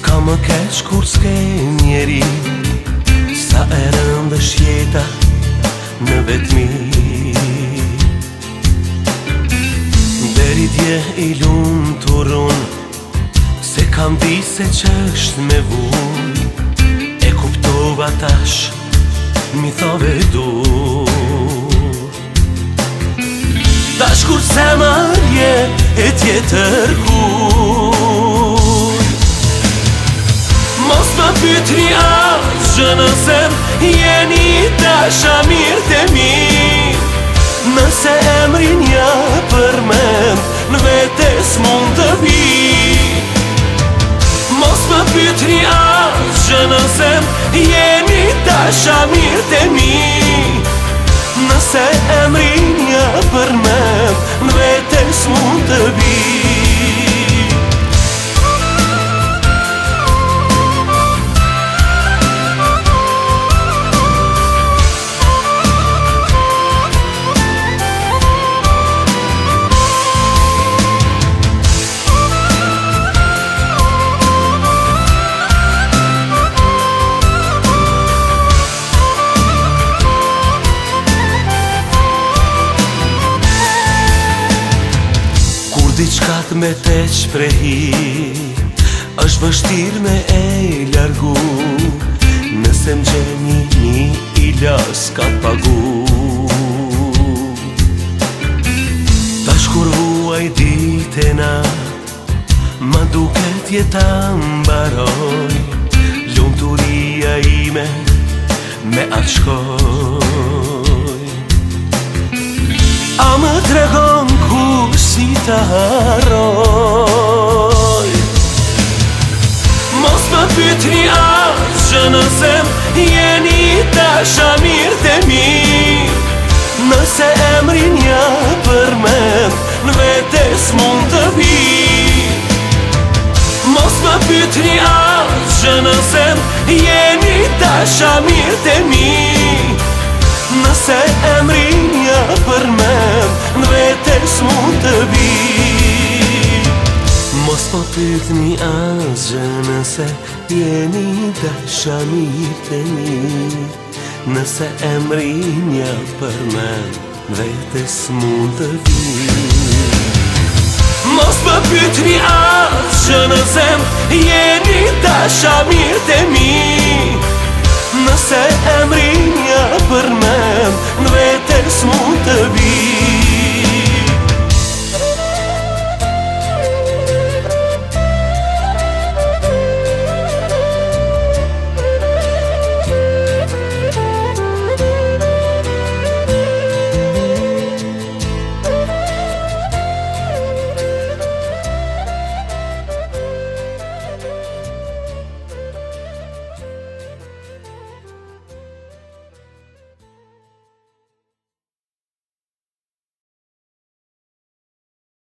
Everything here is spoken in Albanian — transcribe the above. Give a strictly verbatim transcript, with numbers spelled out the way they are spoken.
S'ka më keq kur s'ke njeri, sa e rëndësh jeta në vetmi. Deri dje i lumtur unë, se kam di se q'është me vuj. E kuptova tash, mi thove dur. Tash kur zemër je e tjetër kuj. Mos më pytni asgjë nëse jeni dashamirët e mi. Nëse emrin ja përmend, në vetes mund të vi. Mos më pytni asgjë nëse jeni dashamirët e mi. Nëse emrin ja përmend, në vetes mund të vi. Diçka me te shprehi, është vështirë me e largu. Nëse m'gjeni një ilas ka pagu. Tash kur huaj dite na, ma duket jeta mbaroj. Lumturia ime me atë shkoj. A më tregon ku si të harroj. Mos më pytni asgjë nëse jeni dashamirët e mi. Nëse emrin ja përmend, në vetes mund të vi. Mos më pytni asgjë nëse jeni dashamirët e mi. Nëse emrin ja përmend, në vetes mund të vi. Mos po pytni asgjë nëse jeni dashamirët e mi. Nëse emrin ja përmend, në vetes mund të vi. Mos po pytni asgjë nëse jeni dashamirët e mi. Nëse emrin ja